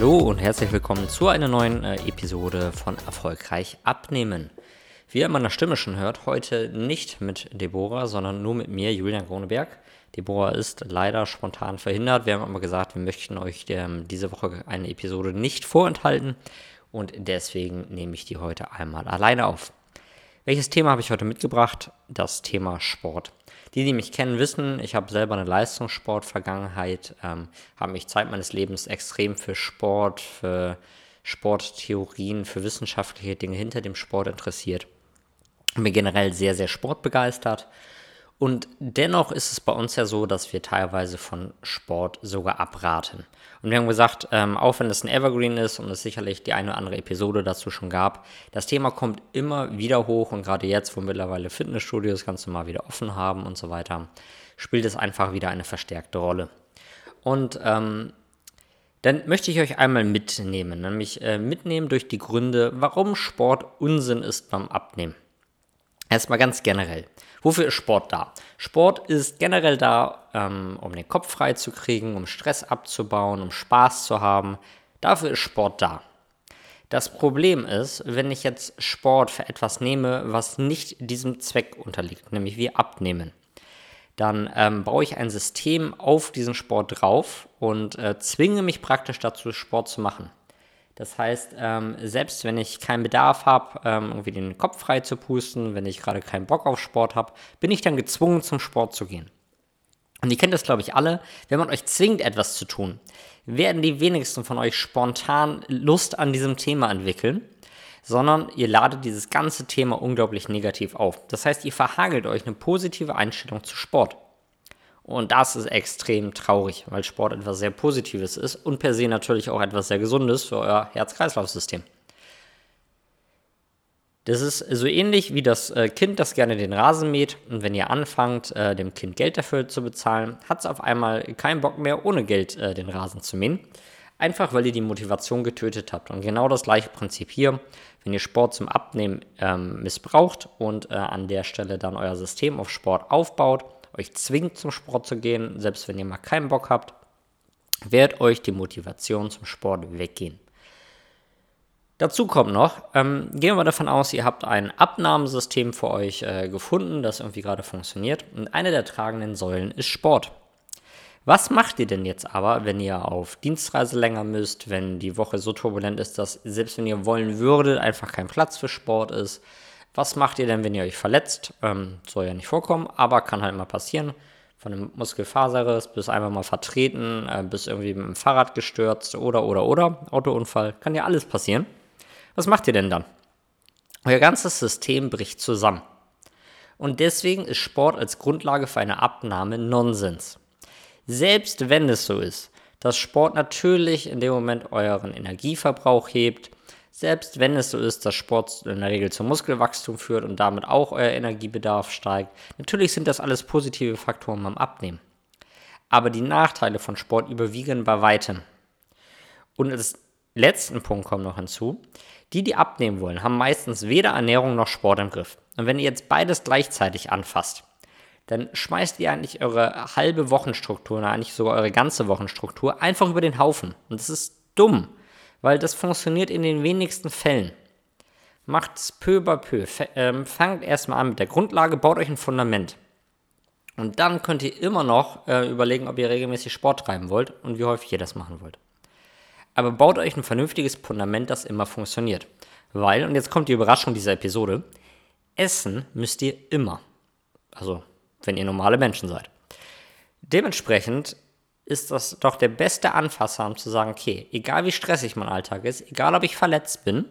Hallo und herzlich willkommen zu einer neuen Episode von Erfolgreich abnehmen. Wie ihr an meiner Stimme schon hört, heute nicht mit Deborah, sondern nur mit mir, Julian Groneberg. Deborah ist leider spontan verhindert. Wir haben aber gesagt, wir möchten euch diese Woche eine Episode nicht vorenthalten und deswegen nehme ich die heute einmal alleine auf. Welches Thema habe ich heute mitgebracht? Das Thema Sport. Die mich kennen, wissen, ich habe selber eine Leistungssport-Vergangenheit, habe mich Zeit meines Lebens extrem für Sport, für Sporttheorien, für wissenschaftliche Dinge hinter dem Sport interessiert. Bin generell sehr, sehr sportbegeistert. Und dennoch ist es bei uns ja so, dass wir teilweise von Sport sogar abraten. Und wir haben gesagt, auch wenn es ein Evergreen ist und es sicherlich die eine oder andere Episode dazu schon gab, das Thema kommt immer wieder hoch und gerade jetzt, wo mittlerweile Fitnessstudios ganz normal wieder offen haben und so weiter, spielt es einfach wieder eine verstärkte Rolle. Und dann möchte ich euch einmal mitnehmen, nämlich mitnehmen durch die Gründe, warum Sport Unsinn ist beim Abnehmen. Erstmal ganz generell. Wofür ist Sport da? Sport ist generell da, um den Kopf frei zu kriegen, um Stress abzubauen, um Spaß zu haben. Dafür ist Sport da. Das Problem ist, wenn ich jetzt Sport für etwas nehme, was nicht diesem Zweck unterliegt, nämlich wie Abnehmen, dann baue ich ein System auf diesen Sport drauf und zwinge mich praktisch dazu, Sport zu machen. Das heißt, selbst wenn ich keinen Bedarf habe, irgendwie den Kopf frei zu pusten, wenn ich gerade keinen Bock auf Sport habe, bin ich dann gezwungen, zum Sport zu gehen. Und ihr kennt das, glaube ich, alle. Wenn man euch zwingt, etwas zu tun, werden die wenigsten von euch spontan Lust an diesem Thema entwickeln, sondern ihr ladet dieses ganze Thema unglaublich negativ auf. Das heißt, ihr verhagelt euch eine positive Einstellung zu Sport. Und das ist extrem traurig, weil Sport etwas sehr Positives ist und per se natürlich auch etwas sehr Gesundes für euer Herz-Kreislauf-System. Das ist so ähnlich wie das Kind, das gerne den Rasen mäht. Und wenn ihr anfangt, dem Kind Geld dafür zu bezahlen, hat es auf einmal keinen Bock mehr, ohne Geld den Rasen zu mähen. Einfach, weil ihr die Motivation getötet habt. Und genau das gleiche Prinzip hier, wenn ihr Sport zum Abnehmen missbraucht und an der Stelle dann euer System auf Sport aufbaut, euch zwingt, zum Sport zu gehen, selbst wenn ihr mal keinen Bock habt, wird euch die Motivation zum Sport weggehen. Dazu kommt noch, gehen wir mal davon aus, ihr habt ein Abnahmesystem für euch gefunden, das irgendwie gerade funktioniert und eine der tragenden Säulen ist Sport. Was macht ihr denn jetzt aber, wenn ihr auf Dienstreise länger müsst, wenn die Woche so turbulent ist, dass selbst wenn ihr wollen würdet, einfach kein Platz für Sport ist? Was macht ihr denn, wenn ihr euch verletzt? Soll ja nicht vorkommen, aber kann halt mal passieren. Von einem Muskelfaserriss bis einfach mal vertreten, bis irgendwie mit dem Fahrrad gestürzt oder, Autounfall. Kann ja alles passieren. Was macht ihr denn dann? Euer ganzes System bricht zusammen. Und deswegen ist Sport als Grundlage für eine Abnahme Nonsens. Selbst wenn es so ist, dass Sport natürlich in dem Moment euren Energieverbrauch hebt, selbst wenn es so ist, dass Sport in der Regel zum Muskelwachstum führt und damit auch euer Energiebedarf steigt. Natürlich sind das alles positive Faktoren beim Abnehmen. Aber die Nachteile von Sport überwiegen bei weitem. Und als letzten Punkt kommt noch hinzu, die abnehmen wollen, haben meistens weder Ernährung noch Sport im Griff. Und wenn ihr jetzt beides gleichzeitig anfasst, dann schmeißt ihr eigentlich eure halbe Wochenstruktur, oder eigentlich sogar eure ganze Wochenstruktur einfach über den Haufen. Und das ist dumm. Weil das funktioniert in den wenigsten Fällen. Macht es peu à peu. Fangt erstmal an mit der Grundlage, baut euch ein Fundament. Und dann könnt ihr immer noch überlegen, ob ihr regelmäßig Sport treiben wollt und wie häufig ihr das machen wollt. Aber baut euch ein vernünftiges Fundament, das immer funktioniert. Weil, und jetzt kommt die Überraschung dieser Episode, essen müsst ihr immer. Also, wenn ihr normale Menschen seid. Dementsprechend ist das doch der beste Anfasser, um zu sagen, okay, egal wie stressig mein Alltag ist, egal ob ich verletzt bin,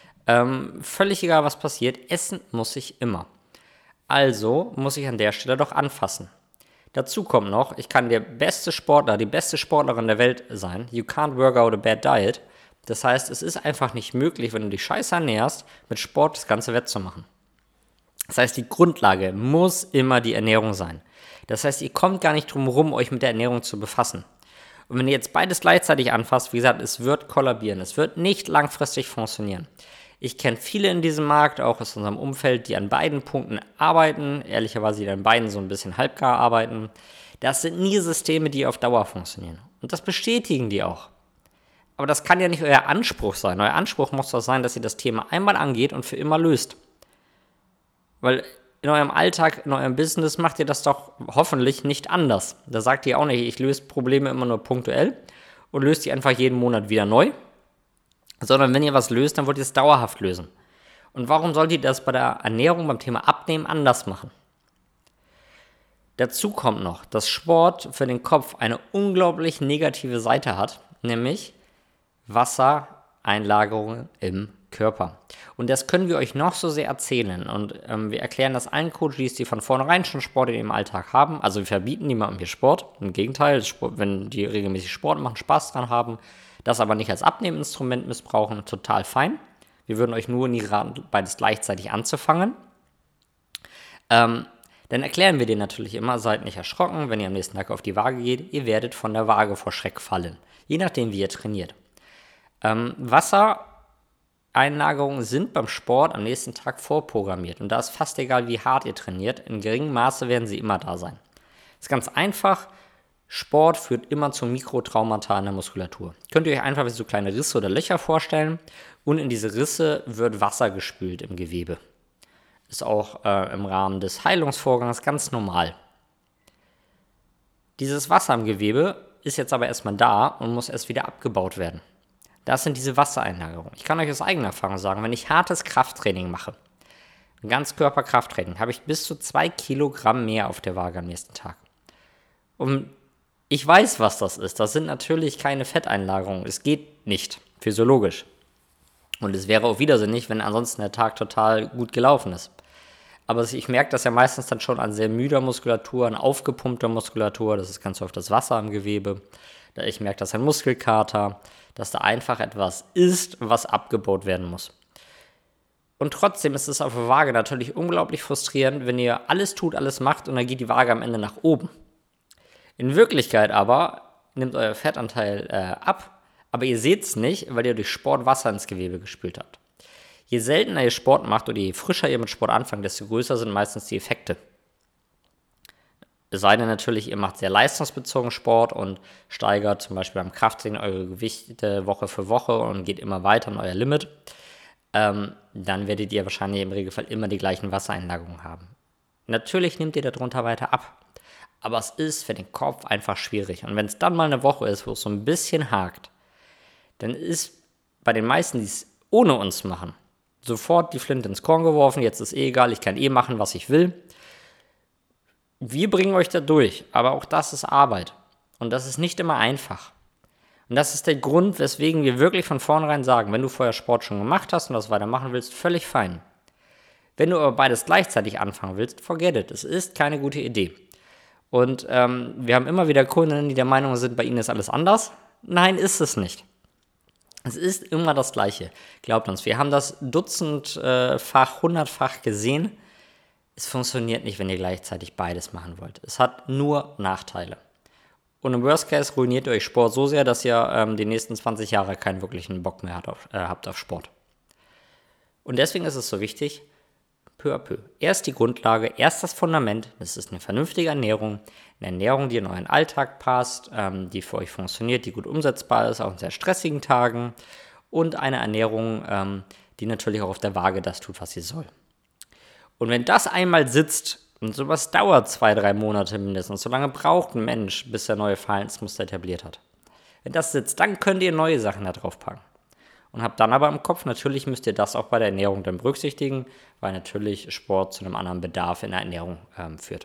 völlig egal was passiert, essen muss ich immer. Also muss ich an der Stelle doch anfassen. Dazu kommt noch, ich kann der beste Sportler, die beste Sportlerin der Welt sein. You can't work out a bad diet. Das heißt, es ist einfach nicht möglich, wenn du dich scheiße ernährst, mit Sport das Ganze wettzumachen. Das heißt, die Grundlage muss immer die Ernährung sein. Das heißt, ihr kommt gar nicht drum herum, euch mit der Ernährung zu befassen. Und wenn ihr jetzt beides gleichzeitig anfasst, wie gesagt, es wird kollabieren, es wird nicht langfristig funktionieren. Ich kenne viele in diesem Markt, auch aus unserem Umfeld, die an beiden Punkten arbeiten, ehrlicherweise die an beiden so ein bisschen halbgar arbeiten. Das sind nie Systeme, die auf Dauer funktionieren. Und das bestätigen die auch. Aber das kann ja nicht euer Anspruch sein. Euer Anspruch muss doch sein, dass ihr das Thema einmal angeht und für immer löst. Weil in eurem Alltag, in eurem Business macht ihr das doch hoffentlich nicht anders. Da sagt ihr auch nicht, ich löse Probleme immer nur punktuell und löst die einfach jeden Monat wieder neu. Sondern wenn ihr was löst, dann wollt ihr es dauerhaft lösen. Und warum sollt ihr das bei der Ernährung, beim Thema Abnehmen anders machen? Dazu kommt noch, dass Sport für den Kopf eine unglaublich negative Seite hat, nämlich Wassereinlagerungen im Körper. Und das können wir euch noch so sehr erzählen. Und wir erklären das allen Coaches, die von vornherein schon Sport in ihrem Alltag haben. Also wir verbieten niemandem hier Sport. Im Gegenteil, wenn die regelmäßig Sport machen, Spaß dran haben, das aber nicht als Abnehminstrument missbrauchen, total fein. Wir würden euch nur nie raten, beides gleichzeitig anzufangen. Dann erklären wir dir natürlich immer, seid nicht erschrocken, wenn ihr am nächsten Tag auf die Waage geht. Ihr werdet von der Waage vor Schreck fallen, je nachdem, wie ihr trainiert. Wassereinlagerungen sind beim Sport am nächsten Tag vorprogrammiert. Und da ist fast egal, wie hart ihr trainiert. In geringem Maße werden sie immer da sein. Das ist ganz einfach. Sport führt immer zu Mikrotraumata in der Muskulatur. Könnt ihr euch einfach wie so kleine Risse oder Löcher vorstellen. Und in diese Risse wird Wasser gespült im Gewebe. Ist auch im Rahmen des Heilungsvorgangs ganz normal. Dieses Wasser im Gewebe ist jetzt aber erstmal da und muss erst wieder abgebaut werden. Das sind diese Wassereinlagerungen. Ich kann euch aus eigener Erfahrung sagen, wenn ich hartes Krafttraining mache, ein Ganzkörperkrafttraining, habe ich bis zu 2 Kilogramm mehr auf der Waage am nächsten Tag. Und ich weiß, was das ist. Das sind natürlich keine Fetteinlagerungen. Es geht nicht, physiologisch. Und es wäre auch widersinnig, wenn ansonsten der Tag total gut gelaufen ist. Aber ich merke das ja meistens dann schon an sehr müder Muskulatur, an aufgepumpter Muskulatur. Das ist ganz oft das Wasser im Gewebe. Ich merke das an Muskelkater, dass da einfach etwas ist, was abgebaut werden muss. Und trotzdem ist es auf der Waage natürlich unglaublich frustrierend, wenn ihr alles tut, alles macht und dann geht die Waage am Ende nach oben. In Wirklichkeit aber nimmt euer Fettanteil ab, aber ihr seht es nicht, weil ihr durch Sport Wasser ins Gewebe gespült habt. Je seltener ihr Sport macht oder je frischer ihr mit Sport anfangt, desto größer sind meistens die Effekte. Es sei denn natürlich, ihr macht sehr leistungsbezogen Sport und steigert zum Beispiel beim Krafttraining eure Gewichte Woche für Woche und geht immer weiter an euer Limit. Dann werdet ihr wahrscheinlich im Regelfall immer die gleichen Wassereinlagerungen haben. Natürlich nehmt ihr darunter weiter ab. Aber es ist für den Kopf einfach schwierig. Und wenn es dann mal eine Woche ist, wo es so ein bisschen hakt, dann ist bei den meisten, die es ohne uns machen, sofort die Flinte ins Korn geworfen. Jetzt ist egal, ich kann machen, was ich will. Wir bringen euch da durch, aber auch das ist Arbeit. Und das ist nicht immer einfach. Und das ist der Grund, weswegen wir wirklich von vornherein sagen, wenn du vorher Sport schon gemacht hast und das weitermachen willst, völlig fein. Wenn du aber beides gleichzeitig anfangen willst, forget it. Es ist keine gute Idee. Und wir haben immer wieder Kunden, die der Meinung sind, bei ihnen ist alles anders. Nein, ist es nicht. Es ist immer das Gleiche. Glaubt uns, wir haben das dutzendfach, hundertfach gesehen. Es funktioniert nicht, wenn ihr gleichzeitig beides machen wollt. Es hat nur Nachteile. Und im Worst Case ruiniert ihr euch Sport so sehr, dass ihr die nächsten 20 Jahre keinen wirklichen Bock mehr habt auf Sport. Und deswegen ist es so wichtig, peu à peu. Erst die Grundlage, erst das Fundament, das ist eine vernünftige Ernährung, eine Ernährung, die in euren Alltag passt, die für euch funktioniert, die gut umsetzbar ist, auch in sehr stressigen Tagen und eine Ernährung, die natürlich auch auf der Waage das tut, was sie soll. Und wenn das einmal sitzt, und sowas dauert 2-3 Monate mindestens, so lange braucht ein Mensch, bis er neue Verhaltensmuster etabliert hat. Wenn das sitzt, dann könnt ihr neue Sachen da drauf packen. Und habt dann aber im Kopf, natürlich müsst ihr das auch bei der Ernährung dann berücksichtigen, weil natürlich Sport zu einem anderen Bedarf in der Ernährung führt.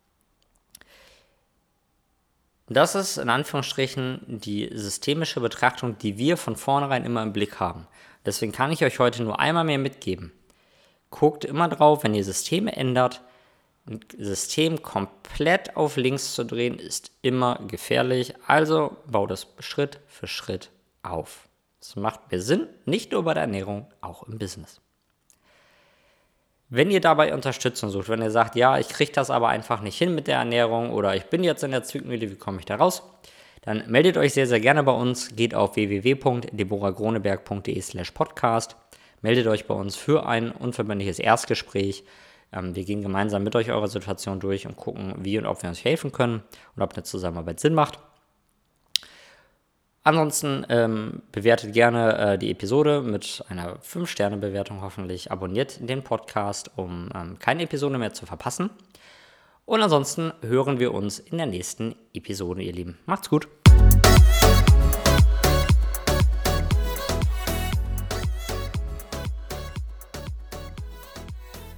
Das ist in Anführungsstrichen die systemische Betrachtung, die wir von vornherein immer im Blick haben. Deswegen kann ich euch heute nur einmal mehr mitgeben. Guckt immer drauf, wenn ihr Systeme ändert, ein System komplett auf links zu drehen, ist immer gefährlich. Also baut es Schritt für Schritt auf. Das macht mehr Sinn, nicht nur bei der Ernährung, auch im Business. Wenn ihr dabei Unterstützung sucht, wenn ihr sagt, ja, ich kriege das aber einfach nicht hin mit der Ernährung oder ich bin jetzt in der Zwickmühle, wie komme ich da raus? Dann meldet euch sehr, sehr gerne bei uns. Geht auf www.deborahgroneberg.de/podcast. Meldet euch bei uns für ein unverbindliches Erstgespräch. Wir gehen gemeinsam mit euch eure Situation durch und gucken, wie und ob wir uns helfen können und ob eine Zusammenarbeit Sinn macht. Ansonsten bewertet gerne die Episode mit einer 5-Sterne-Bewertung hoffentlich. Abonniert den Podcast, um keine Episode mehr zu verpassen. Und ansonsten hören wir uns in der nächsten Episode, ihr Lieben. Macht's gut.